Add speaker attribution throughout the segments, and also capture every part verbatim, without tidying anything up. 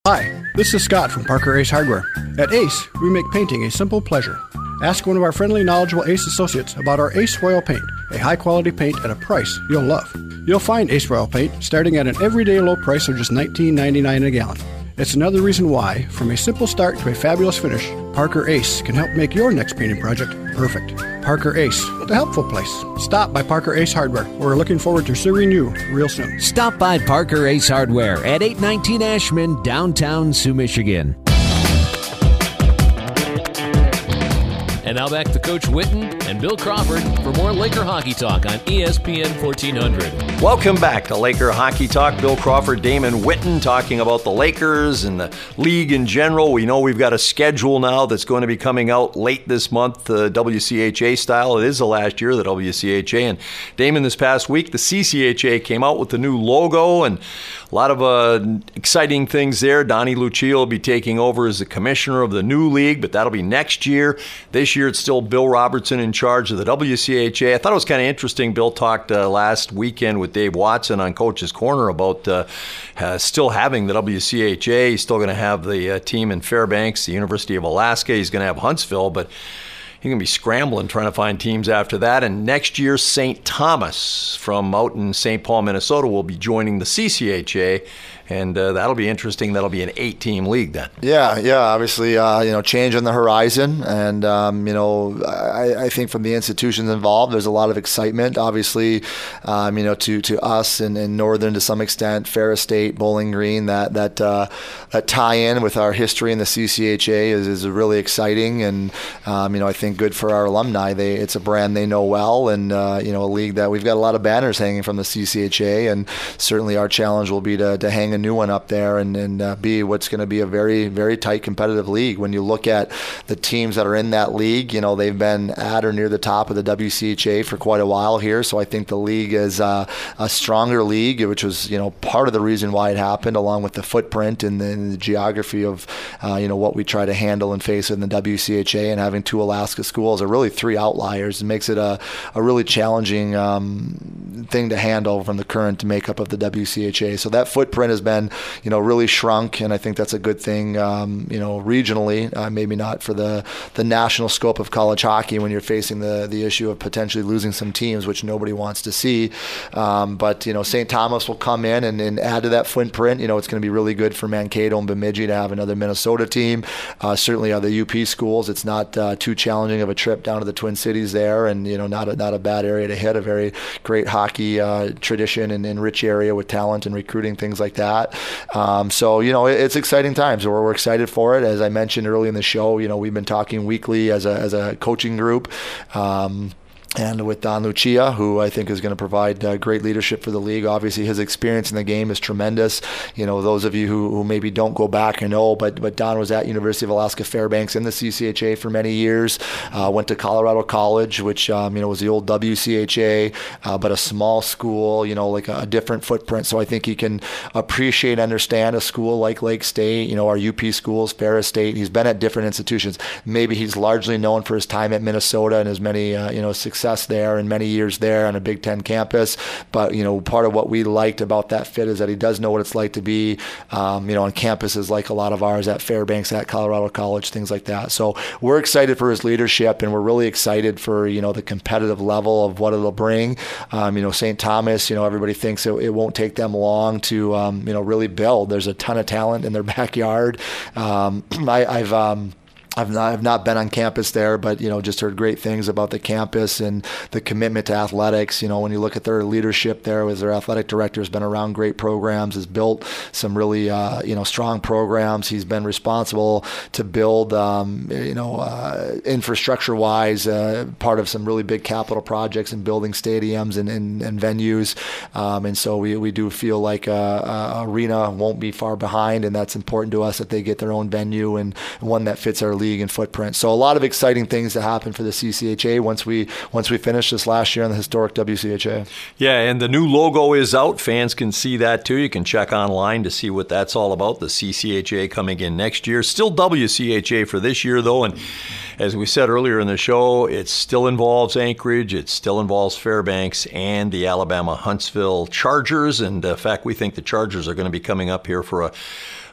Speaker 1: Hi, this is Scott from Parker Ace Hardware. At Ace, we make painting a simple pleasure. Ask one of our friendly, knowledgeable Ace associates about our Ace Royal Paint, a high-quality paint at a price you'll love. You'll find Ace Royal Paint starting at an everyday low price of just nineteen ninety-nine a gallon. It's another reason why, from a simple start to a fabulous finish, Parker Ace can help make your next painting project perfect. Parker Ace, the helpful place. Stop by Parker Ace Hardware. We're looking forward to serving you real soon.
Speaker 2: Stop by Parker Ace Hardware at eight nineteen Ashman, downtown Sioux, Michigan.
Speaker 3: And now back to Coach Witten and Bill Crawford for more Laker Hockey Talk on E S P N fourteen hundred.
Speaker 4: Welcome back to Laker Hockey Talk. Bill Crawford, Damon Witten talking about the Lakers and the league in general. We know we've got a schedule now that's going to be coming out late this month, uh, W C H A style. It is the last year of the W C H A. And Damon, this past week, the C C H A came out with the new logo and a lot of uh, exciting things there. Donnie Lucia will be taking over as the commissioner of the new league, but that'll be next year. This year, it's still Bill Robertson in charge of the W C H A. I thought it was kind of interesting. Bill talked uh, last weekend with Dave Watson on Coach's Corner about uh, uh, still having the W C H A. He's still going to have the uh, team in Fairbanks, the University of Alaska. He's going to have Huntsville, but he's going to be scrambling trying to find teams after that. And next year, Saint Thomas from out in Saint Paul, Minnesota, will be joining the C C H A. And uh, that'll be interesting. That'll be an eight-team league then.
Speaker 5: Yeah, yeah. Obviously, uh, you know, change on the horizon, and um, you know, I, I think from the institutions involved, there's a lot of excitement. Obviously, um, you know, to to us and, and Northern to some extent, Ferris State, Bowling Green, that that uh, that tie-in with our history in the C C H A is is really exciting, and um, you know, I think good for our alumni. They it's a brand they know well, and uh, you know, a league that we've got a lot of banners hanging from the C C H A, and certainly our challenge will be to to hang a new one up there and, and uh, be what's going to be a very, very tight competitive league. When you look at the teams that are in that league, you know, they've been at or near the top of the W C H A for quite a while here. So I think the league is uh, a stronger league, which was, you know, part of the reason why it happened, along with the footprint and the, and the geography of, uh, you know, what we try to handle and face in the W C H A, and having two Alaska schools are really three outliers. It makes it a, a really challenging um, thing to handle from the current makeup of the W C H A. So that footprint has been, you know, really shrunk, and I think that's a good thing, um, you know, regionally, uh, maybe not for the, the national scope of college hockey when you're facing the, the issue of potentially losing some teams, which nobody wants to see. Um, but, you know, Saint Thomas will come in and, and add to that footprint. You know, it's going to be really good for Mankato and Bemidji to have another Minnesota team. Uh, certainly other U P schools. It's not uh, too challenging of a trip down to the Twin Cities there, and, you know, not a, not a bad area to hit, a very great hockey uh, tradition and, and rich area with talent and recruiting, things like that. Um, so, you know, it, it's exciting times. We're, we're excited for it. As I mentioned early in the show, you know, we've been talking weekly as a, as a coaching group. Um, And with Don Lucia, who I think is going to provide uh, great leadership for the league. Obviously, his experience in the game is tremendous. You know, those of you who, who maybe don't go back and know, but but Don was at University of Alaska Fairbanks in the C C H A for many years. Uh, went to Colorado College, which um, you know was the old W C H A, uh, but a small school. You know, like a, a different footprint. So I think he can appreciate, and understand a school like Lake State. You know, our U P schools, Ferris State. He's been at different institutions. Maybe he's largely known for his time at Minnesota and his many uh, you know success there and many years there on a Big Ten campus. But, you know, part of what we liked about that fit is that he does know what it's like to be, um, you know, on campuses like a lot of ours at Fairbanks, at Colorado College, things like that. So we're excited for his leadership, and we're really excited for, you know, the competitive level of what it'll bring. Um, you know, Saint Thomas, you know, everybody thinks it, it won't take them long to, um, you know, really build. There's a ton of talent in their backyard. Um, I, I've, um, I've not, I've not been on campus there, but, you know, just heard great things about the campus and the commitment to athletics. You know, when you look at their leadership there, as their athletic director has been around great programs, has built some really, uh, you know, strong programs. He's been responsible to build, um, you know, uh, infrastructure-wise, uh, part of some really big capital projects and building stadiums and, and, and venues. Um, and so we, we do feel like uh, uh, Arena won't be far behind, and that's important to us that they get their own venue and one that fits our league and footprint. So a lot of exciting things to happen for the C C H A once we once we finish this last year in the historic W C H A.
Speaker 4: Yeah, and the new logo is out. Fans can see that too. You can check online to see what that's all about. The C C H A coming in next year. Still W C H A for this year, though, and as we said earlier in the show, it still involves Anchorage, it still involves Fairbanks and the Alabama Huntsville Chargers. And in fact, we think the Chargers are going to be coming up here for a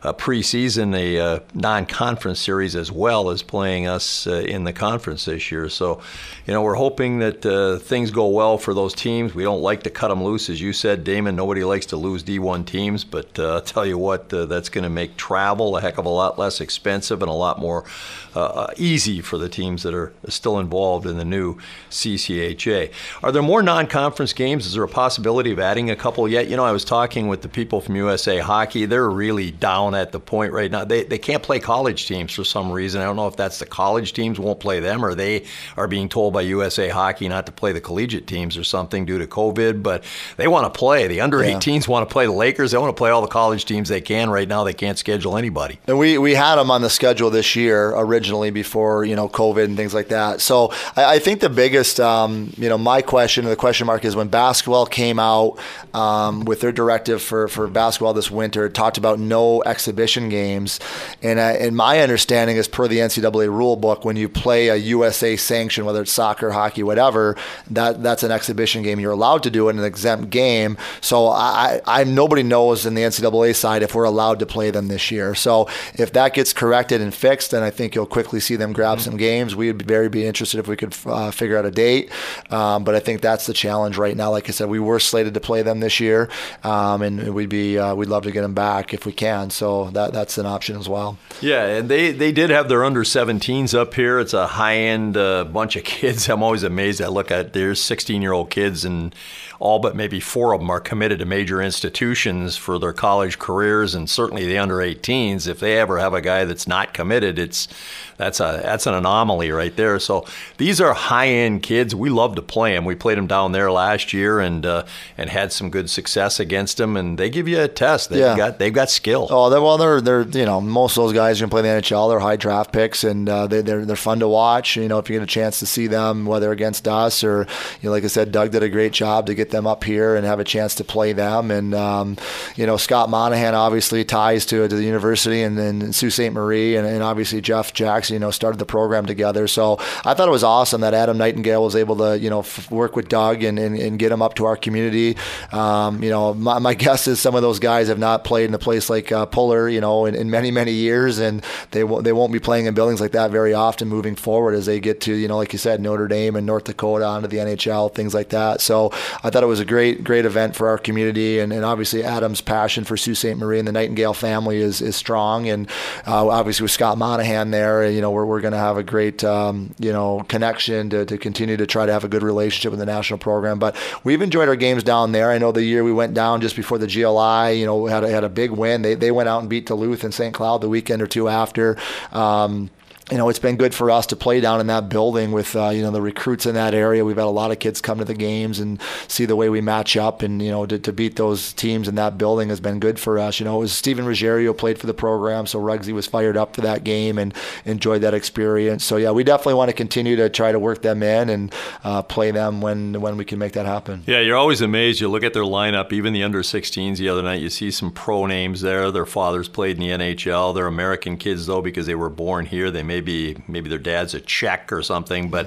Speaker 4: uh, preseason, a uh, non-conference series as well as playing us uh, in the conference this year. So, you know, we're hoping that uh, things go well for those teams. We don't like to cut them loose, as you said, Damon. Nobody likes to lose D one teams, but uh, I'll tell you what, uh, that's going to make travel a heck of a lot less expensive and a lot more uh, easy for the teams that are still involved in the new C C H A. Are there more non-conference games? Is there a possibility of adding a couple yet? You know, I was talking with the people from U S A Hockey. They're really down at the point right now. They they can't play college teams for some reason. I don't know if that's the college teams won't play them, or they are being told by U S A Hockey not to play the collegiate teams or something due to COVID, but they want to play. The under eighteens yeah. want to play the Lakers. They want to play all the college teams they can. Right now they can't schedule anybody.
Speaker 5: And we, we had them on the schedule this year originally before, you know, COVID and things like that. So I, I think the biggest, um, you know, my question, the question mark is when basketball came out um, with their directive for, for basketball this winter, it talked about no exhibition games. And, I, and my understanding is per the N C double A rule book, when you play a U S A sanction, whether it's soccer, hockey, whatever, that that's an exhibition game. You're allowed to do it in an exempt game. So I, I nobody knows in the N C double A side if we're allowed to play them this year. So if that gets corrected and fixed, then I think you'll quickly see them grab mm-hmm. some games. We'd be very be interested if we could uh, figure out a date. Um, but I think that's the challenge right now. Like I said, we were slated to play them this year, um, and we'd be uh, we'd love to get them back if we can. So that that's an option as well.
Speaker 4: Yeah, and they, they did have their under seventeens up here. It's a high-end uh, bunch of kids. I'm always amazed. I look at there's sixteen-year-old kids, and all but maybe four of them are committed to major institutions for their college careers, and certainly the under eighteens. If they ever have a guy that's not committed, it's that's a that's an anomaly right there. So these are high-end kids. We love to play them. We played them down there last year and uh, and had some good success against them. And they give you a test. They've yeah. got they've got skill.
Speaker 5: Oh, they're, well, they're they're you know most of those guys are gonna play in the N H L. They're high draft picks, and uh, they they're they're fun to watch. You know, if you get a chance to see them, whether against us or you know, like I said, Doug did a great job to get them up here and have a chance to play them. And um, you know, Scott Monahan obviously ties to to the university, and then Sault Ste. Marie, and, and obviously Jeff Jackson, you know, started the program together. So I thought it was awesome that Adam Nightingale was able to, you know, f- work with Doug and, and, and get him up to our community. Um, you know, my, my guess is some of those guys have not played in a place like uh, Puller, you know, in, in many, many years, and they w- they won't be playing in buildings like that very often moving forward as they get to, you know, like you said, Notre Dame and North Dakota onto the N H L, things like that. So I thought it was a great, great event for our community, and, and obviously Adam's passion for Sault Ste. Marie and the Nightingale family is is strong, and uh, obviously with Scott Monahan there, you know, we're we're going to have a great, um, you know, connection to, to continue to try to have a good relationship with the national program. But we've enjoyed our games down there. I know the year we went down just before the G L I, you know, had a, had a big win. They they went out and beat Duluth and Saint Cloud the weekend or two after. Um, You know, it's been good for us to play down in that building with, uh, you know, the recruits in that area. We've had a lot of kids come to the games and see the way we match up, and, you know, to, to beat those teams in that building has been good for us. You know, it was Steven Ruggiero played for the program, so Ruggsy was fired up for that game and enjoyed that experience. So, yeah, we definitely want to continue to try to work them in and uh, play them when when we can make that happen.
Speaker 4: Yeah, you're always amazed. You look at their lineup, even the under sixteens the other night, you see some pro names there. Their fathers played in the N H L. They're American kids, though, because they were born here. They may be, maybe their dad's a Czech or something, but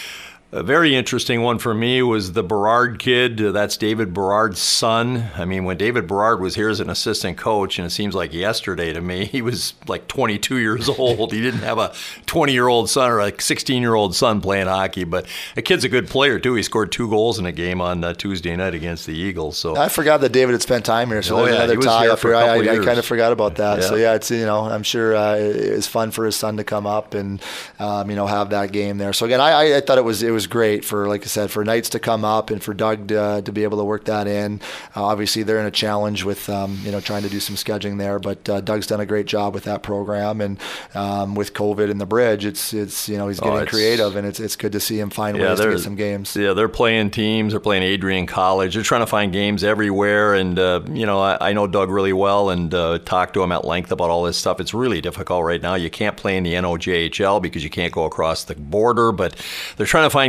Speaker 4: a very interesting one for me was the Berard kid. That's David Berard's son. I mean, when David Berard was here as an assistant coach, and it seems like yesterday to me, he was like twenty-two years old. He didn't have a twenty-year-old son or a sixteen-year-old son playing hockey, but the kid's a good player, too. He scored two goals in a game on uh, Tuesday night against the Eagles. So
Speaker 5: I forgot that David had spent time here, so oh, there's yeah, another tie up here. I, I, I kind of forgot about that. Yeah. So, yeah, it's, you know, I'm sure uh, it's fun for his son to come up and, um, you know, have that game there. So, again, I, I thought it was it was great for, like I said, for Knights to come up and for Doug to, uh, to be able to work that in. Uh, obviously, they're in a challenge with, um, you know, trying to do some scheduling there, but uh, Doug's done a great job with that program, and um, with COVID and the bridge, it's, it's you know, he's getting oh, creative, and it's it's good to see him find yeah, ways to get some games.
Speaker 4: Yeah, they're playing teams. They're playing Adrian College. They're trying to find games everywhere, and, uh, you know, I, I know Doug really well and uh, talked to him at length about all this stuff. It's really difficult right now. You can't play in the N O J H L because you can't go across the border, but they're trying to find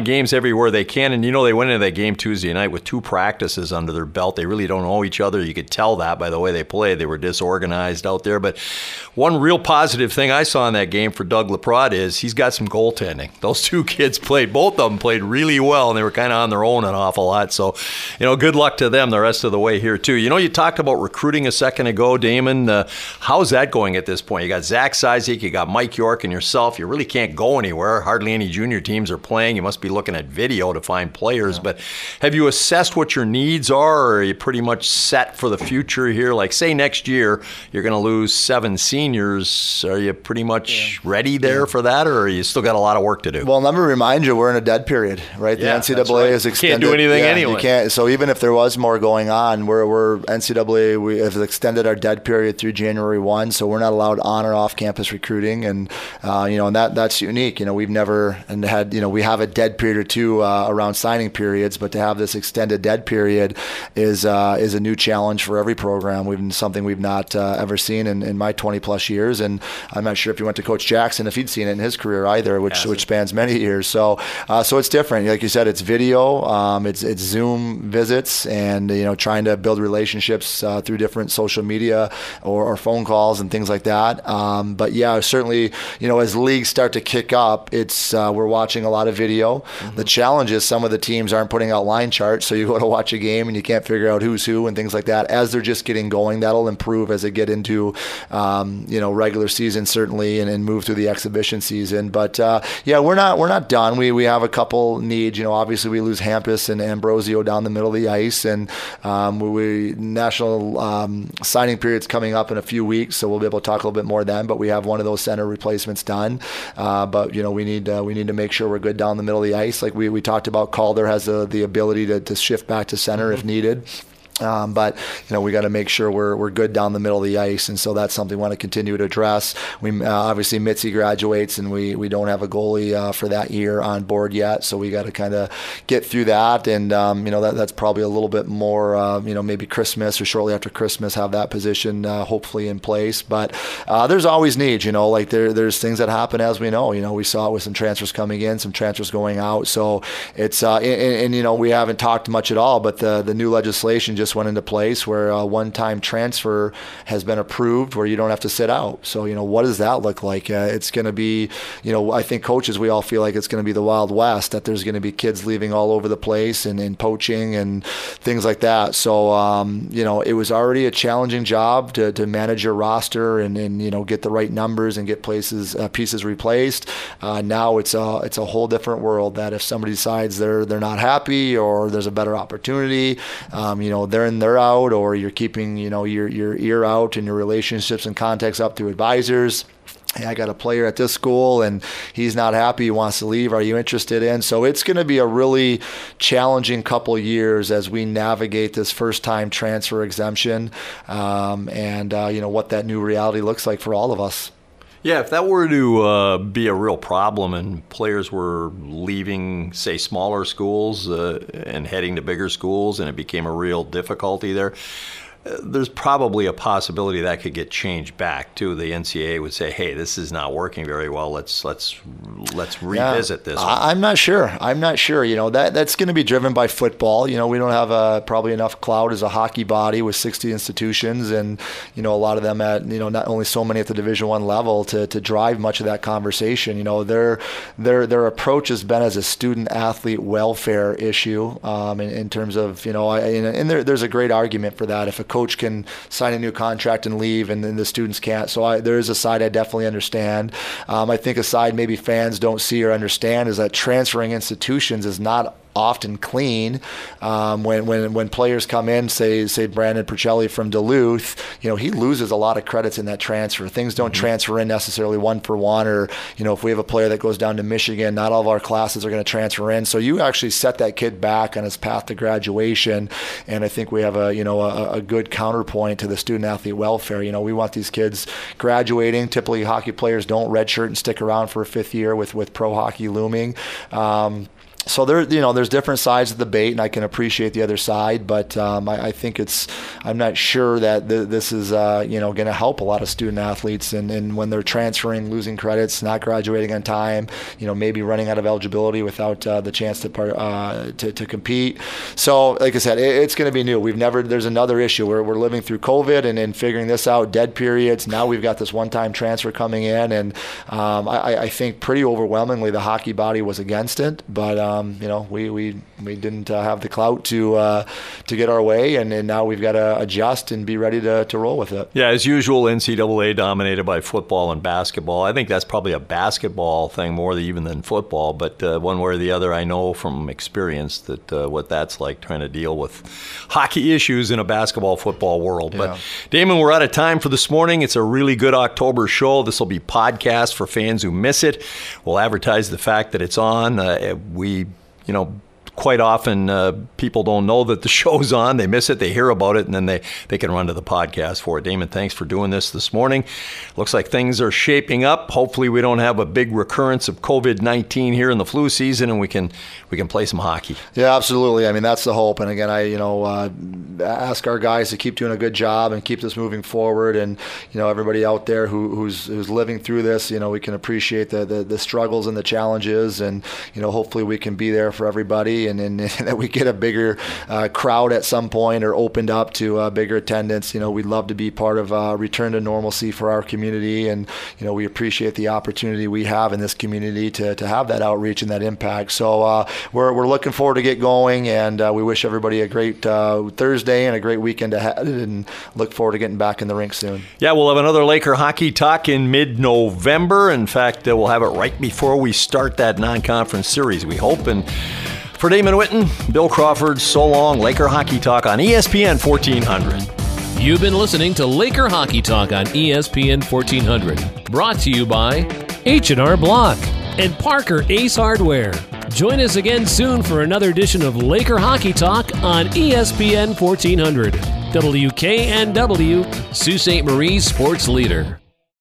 Speaker 4: find games everywhere they can. And, you know, they went into that game Tuesday night with two practices under their belt. They really don't know each other. You could tell that by the way they played. They were disorganized out there. But one real positive thing I saw in that game for Doug Laprade is he's got some goaltending. Those two kids played, both of them played really well, and they were kind of on their own an awful lot. So, you know, good luck to them the rest of the way here, too. You know, you talked about recruiting a second ago, Damon. Uh, how's that going at this point? You got Zach Cizik, you got Mike York and yourself. You really can't go anywhere. Hardly any junior teams are playing. You must be looking at video to find players. Yeah. But have you assessed what your needs are, or are you pretty much set for the future here? Like, say next year you're going to lose seven seniors. Are you pretty much yeah. ready there yeah. for that, or are you still got a lot of work to do?
Speaker 5: Well, let me remind you, we're in a dead period, right? The
Speaker 4: yeah,
Speaker 5: N C double A
Speaker 4: right.
Speaker 5: is extended.
Speaker 4: You can't do anything
Speaker 5: yeah,
Speaker 4: anyway.
Speaker 5: You can't. So even if there was more going on, we're, we're N C double A, we have extended our dead period through January first, so we're not allowed on or off campus recruiting, and uh, you know, and that that's unique. You know, we've never and had, you know, we have a dead period or two uh, around signing periods, but to have this extended dead period is uh, is a new challenge for every program. We've something we've not uh, ever seen in, in my twenty plus years, and I'm not sure if you went to Coach Jackson if he'd seen it in his career either, which Hasn't. which spans many years. So uh, so it's different. Like you said, it's video, um, it's it's Zoom visits, and you know, trying to build relationships uh, through different social media or, or phone calls and things like that. Um, but yeah, certainly, you know, as leagues start to kick up, it's uh, we're watching a lot of video. Mm-hmm. The challenge is some of the teams aren't putting out line charts, so you go to watch a game and you can't figure out who's who and things like that. As they're just getting going, that'll improve as they get into um, you know, regular season certainly, and, and move through the exhibition season. But uh, yeah, we're not we're not done. We we have a couple needs. You know, obviously we lose Hampus and Ambrosio down the middle of the ice, and um, we, we national um, signing period's coming up in a few weeks, so we'll be able to talk a little bit more then. But we have one of those center replacements done. Uh, but you know, we need uh, we need to make sure we're good down the middle of the ice. Like we, we talked about, Calder has the the ability to, to shift back to center if needed. Um, but you know, we got to make sure we're we're good down the middle of the ice, and so that's something we want to continue to address. We uh, obviously Mitzi graduates, and we, we don't have a goalie uh, for that year on board yet, so we got to kind of get through that, and um, you know, that that's probably a little bit more uh, you know, maybe Christmas or shortly after Christmas have that position uh, hopefully in place. But uh, there's always needs, you know, like there there's things that happen, as we know. You know, we saw it with some transfers coming in, some transfers going out, so it's uh, and, and you know, we haven't talked much at all, but the the new legislation just just went into place where a one-time transfer has been approved where you don't have to sit out. So, you know, what does that look like? Uh, it's going to be, you know, I think coaches, we all feel like it's going to be the Wild West, that there's going to be kids leaving all over the place and, and poaching and things like that. So, um, you know, it was already a challenging job to, to manage your roster and, and, you know, get the right numbers and get places, uh, pieces replaced. Uh, now it's a, it's a whole different world that if somebody decides they're, they're not happy or there's a better opportunity, um, you know, they're in, they're out, or you're keeping, you know, your, your ear out and your relationships and contacts up through advisors. Hey, I got a player at this school and he's not happy, he wants to leave. Are you interested in? So it's going to be a really challenging couple years as we navigate this first-time transfer exemption um, and, uh, you know, what that new reality looks like for all of us.
Speaker 4: Yeah, if that were to uh, be a real problem and players were leaving, say, smaller schools uh, and heading to bigger schools and it became a real difficulty there, there's probably a possibility that could get changed back too. The N C A A would say, "Hey, this is not working very well. Let's let's let's revisit yeah, this." One.
Speaker 5: I'm not sure. I'm not sure. You know, that that's going to be driven by football. You know, we don't have a, probably enough clout as a hockey body with sixty institutions, and you know, a lot of them at, you know, not only so many at the Division One level to to drive much of that conversation. You know, their their their approach has been as a student athlete welfare issue um, in, in terms of, you know, I, and there, there's a great argument for that. If a coach can sign a new contract and leave and then the students can't. So I, there is a side I definitely understand. Um, I think a side maybe fans don't see or understand is that transferring institutions is not often clean. Um, when when when players come in, say say Brandon Percelli from Duluth, you know, he loses a lot of credits in that transfer. Things don't mm-hmm. transfer in necessarily one for one, or you know, if we have a player that goes down to Michigan, not all of our classes are going to transfer in. So you actually set that kid back on his path to graduation, and I think we have a you know a, a good counterpoint to the student athlete welfare. You know, we want these kids graduating. Typically, hockey players don't redshirt and stick around for a fifth year with with pro hockey looming. Um, so there, you know, there's different sides of the debate, and I can appreciate the other side, but um, I, I think it's, I'm not sure that th- this is, uh, you know, going to help a lot of student athletes, and, and when they're transferring, losing credits, not graduating on time, you know, maybe running out of eligibility without uh, the chance to, part, uh, to to compete. So, like I said, it, it's going to be new. We've never, there's another issue where we're living through COVID and, and figuring this out, dead periods. Now we've got this one-time transfer coming in, and um, I, I think pretty overwhelmingly the hockey body was against it, but um, you know, we we we didn't uh, have the clout to uh, to get our way, and, and now we've got to adjust and be ready to, to roll with it.
Speaker 4: Yeah, as usual, N C double A dominated by football and basketball. I think that's probably a basketball thing more even than football, but uh, one way or the other, I know from experience that uh, what that's like, trying to deal with hockey issues in a basketball football world. Yeah. But Damon, we're out of time for this morning. It's a really good October show. This will be podcast for fans who miss it. We'll advertise the fact that it's on. Uh, we, you know, quite often uh, people don't know that the show's on. They miss it, they hear about it, and then they, they can run to the podcast for it. Damon, thanks for doing this this morning. Looks like things are shaping up. Hopefully we don't have a big recurrence of covid nineteen here in the flu season, and we can we can play some hockey.
Speaker 5: Yeah, absolutely. I mean, that's the hope. And again, I you know uh, ask our guys to keep doing a good job and keep this moving forward. And you know, everybody out there who, who's who's living through this, you know, we can appreciate the, the the struggles and the challenges, and you know, hopefully we can be there for everybody. And, and, and that we get a bigger uh, crowd at some point, or opened up to uh, bigger attendance. You know, we'd love to be part of uh, return to normalcy for our community, and you know, we appreciate the opportunity we have in this community to, to have that outreach and that impact. So uh, we're we're looking forward to get going, and uh, we wish everybody a great uh, Thursday and a great weekend ahead, and look forward to getting back in the rink soon.
Speaker 4: Yeah, we'll have another Laker Hockey Talk in mid-November. In fact, uh, we'll have it right before we start that non-conference series, we hope. And for Damon Whitten, Bill Crawford, so long. Laker Hockey Talk on E S P N fourteen hundred.
Speaker 3: You've been listening to Laker Hockey Talk on E S P N fourteen hundred. Brought to you by H and R Block and Parker Ace Hardware. Join us again soon for another edition of Laker Hockey Talk on E S P N fourteen hundred. W K N W, Sault Ste. Marie's sports leader.